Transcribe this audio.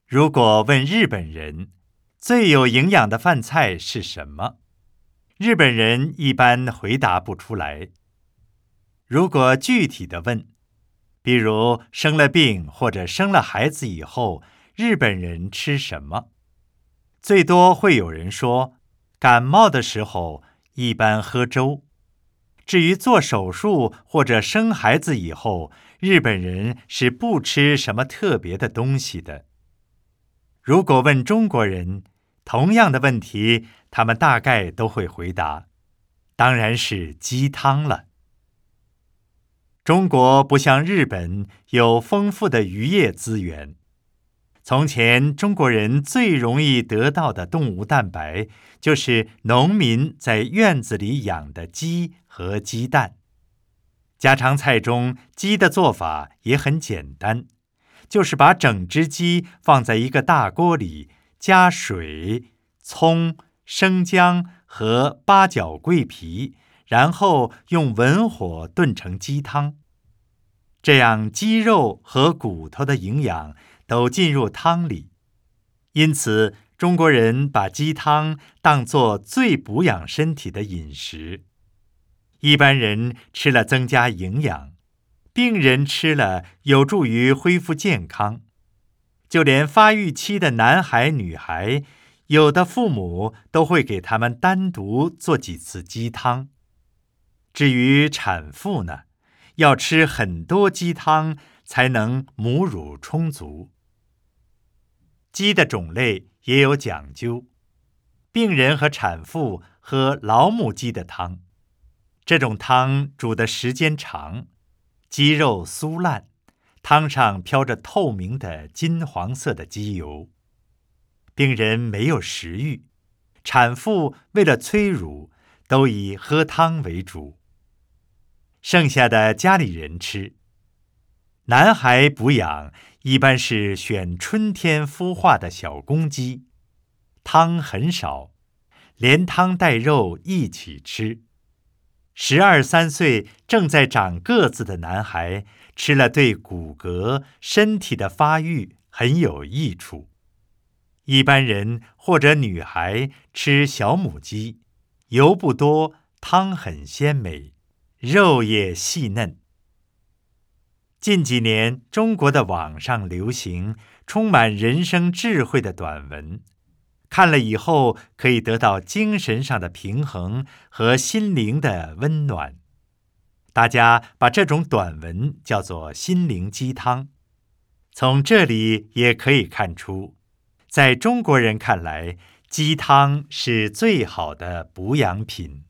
如果问日本人最有营养的饭菜是什么，日本人一般回答不出来。如果具体的问，比如生了病或者生了孩子以后，日本人吃什么？最多会有人说，感冒的时候一般喝粥。至于做手术或者生孩子以后，日本人是不吃什么特别的东西的。如果问中国人同样的问题，他们大概都会回答，当然是鸡汤了。中国不像日本有丰富的渔业资源。从前中国人最容易得到的动物蛋白，就是农民在院子里养的鸡和鸡蛋。家常菜中鸡的做法也很简单，就是把整只鸡放在一个大锅里，加水、葱、生姜和八角、桂皮，然后用文火炖成鸡汤。这样鸡肉和骨头的营养都进入汤里，因此中国人把鸡汤当作最补养身体的饮食。一般人吃了增加营养，病人吃了有助于恢复健康。就连发育期的男孩女孩，有的父母都会给他们单独做几次鸡汤。至于产妇呢，要吃很多鸡汤才能母乳充足。鸡的种类也有讲究，病人和产妇喝老母鸡的汤，这种汤煮的时间长，鸡肉酥烂，汤上飘着透明的金黄色的鸡油。病人没有食欲，产妇为了催乳，都以喝汤为主。剩下的家里人吃。男孩补养一般是选春天孵化的小公鸡，汤很少，连汤带肉一起吃。12、13岁正在长个子的男孩吃了，对骨骼、身体的发育很有益处。一般人或者女孩吃小母鸡，油不多，汤很鲜美，肉也细嫩。近几年，中国的网上流行充满人生智慧的短文，看了以后可以得到精神上的平衡和心灵的温暖。大家把这种短文叫做心灵鸡汤。从这里也可以看出，在中国人看来，鸡汤是最好的补养品。